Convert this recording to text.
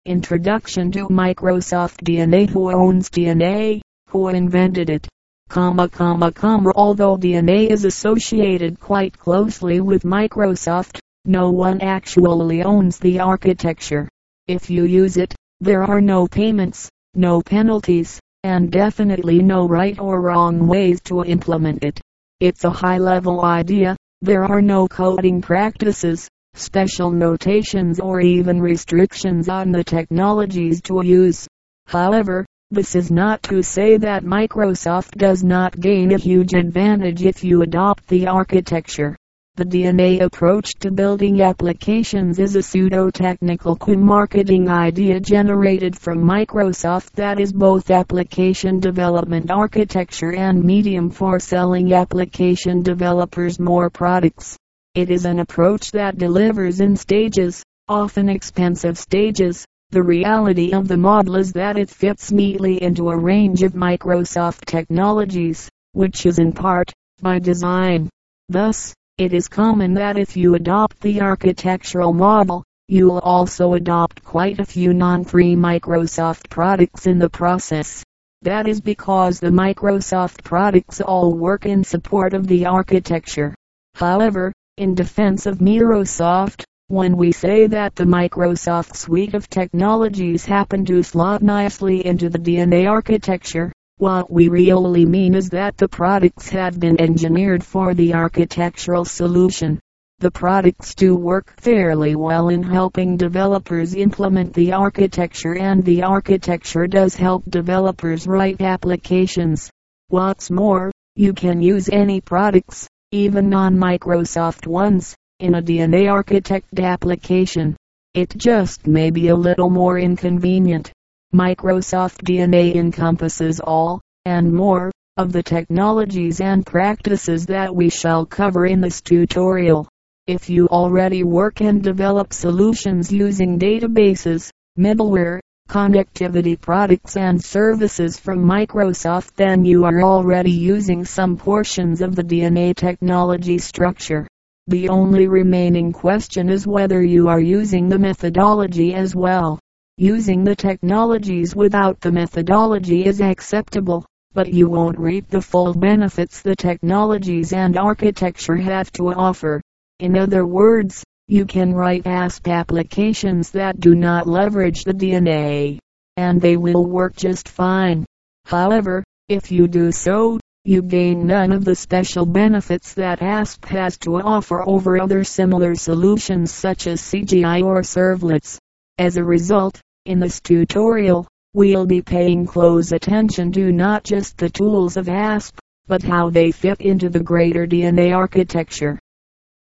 Introduction to Microsoft DNA. Who owns DNA? Who invented it? Although DNA is associated quite closely with Microsoft, no one actually owns the architecture. If you use it, there are no payments, no penalties, and definitely no right or wrong ways to implement it. It's a high-level idea. There are no coding practices, special notations, or even restrictions on the technologies to use. However, this is not to say that Microsoft does not gain a huge advantage if you adopt the architecture. The DNA approach to building applications is a pseudo-technical marketing idea generated from Microsoft that is both application development architecture and medium for selling application developers more products. It is an approach that delivers in stages, often expensive stages. The reality of the model is that it fits neatly into a range of Microsoft technologies, which is in part by design. Thus, it is common that if you adopt the architectural model, you will also adopt quite a few non-free Microsoft products in the process. That is because the Microsoft products all work in support of the architecture. However, in defense of Microsoft, when we say that the Microsoft suite of technologies happen to slot nicely into the DNA architecture, what we really mean is that the products have been engineered for the architectural solution. The products do work fairly well in helping developers implement the architecture, and the architecture does help developers write applications. What's more, you can use any products, even non-Microsoft ones, in a DNA architect application. It just may be a little more inconvenient. Microsoft DNA encompasses all, and more, of the technologies and practices that we shall cover in this tutorial. If you already work and develop solutions using databases, middleware, connectivity products and services from Microsoft, then you are already using some portions of the DNA technology structure. The only remaining question is whether you are using the methodology as well. Using the technologies without the methodology is acceptable, but you won't reap the full benefits the technologies and architecture have to offer. In other words, you can write ASP applications that do not leverage the DNA, and they will work just fine. However, if you do so, you gain none of the special benefits that ASP has to offer over other similar solutions such as CGI or servlets. As a result, in this tutorial, we'll be paying close attention to not just the tools of ASP, but how they fit into the greater DNA architecture.